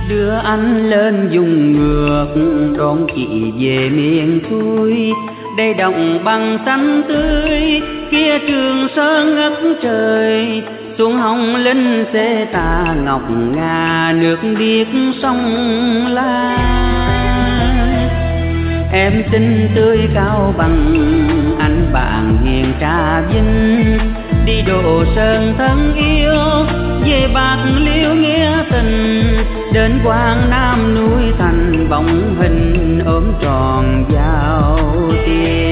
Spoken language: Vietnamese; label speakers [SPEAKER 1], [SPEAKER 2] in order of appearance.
[SPEAKER 1] đưa anh lên vùng ngược đón chị về miền xuôi. Đây đồng bằng xanh tươi, kia Trường Sơn ngất trời, xuống Hồng Linh xê tà ngọc ngà, nước biếc sông La. Em xinh tươi cao bằng, anh bạn hiền Trà Vinh, đi Đồ Sơn thân yêu, về Bạc Liêu nghĩa tình, đến Quảng Nam núi Thành bóng hình ốm tròn giao tiền.